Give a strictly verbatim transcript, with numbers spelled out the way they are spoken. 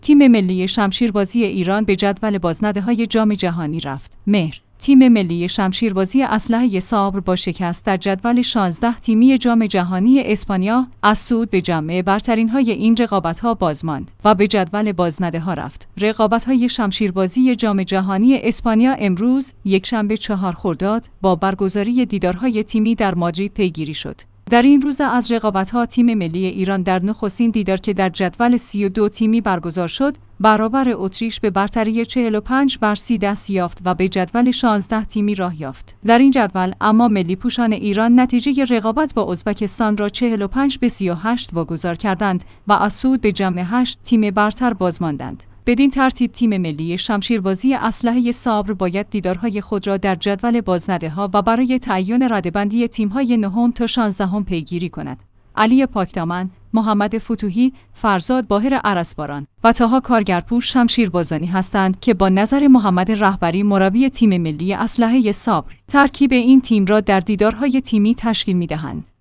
تیم ملی شمشیربازی ایران به جدول بازنده‌های جام جهانی رفت. مهر: تیم ملی شمشیربازی اسلحه صابر با شکست در جدول شانزده تیمی جام جهانی اسپانیا از صعود به جمع برترین‌های این رقابت‌ها بازماند و به جدول بازنده‌ها رفت. رقابت‌های شمشیربازی جام جهانی اسپانیا امروز یکشنبه چهار خرداد با برگزاری دیدارهای تیمی در مادرید پیگیری شد. در این روز از رقابت‌ها تیم ملی ایران در نخستین دیدار که در جدول سی و دو تیمی برگزار شد، برابر اتریش به برتری چهل و پنج بر سی دست یافت و به جدول شانزده تیمی راه یافت. در این جدول اما ملی پوشان ایران نتیجه رقابت با ازبکستان را چهل و پنج به سی و هشت واگذار کردند و از صعود به جمع هشت تیم برتر بازماندند. بدین ترتیب تیم ملی شمشیربازی اسلحه صابر باید دیدارهای خود را در جدول بازنده‌ها و برای تعیین رده‌بندی تیم‌های نهم تا شانزدهم پیگیری کند. علی پاکدامن، محمد فتوحی، فرزاد باهر ارسباران و طاها کارگرپور شمشیربازانی هستند که با نظر محمد رهبری مربی تیم ملی اسلحه صابر ترکیب این تیم را در دیدارهای تیمی تشکیل می‌دهند.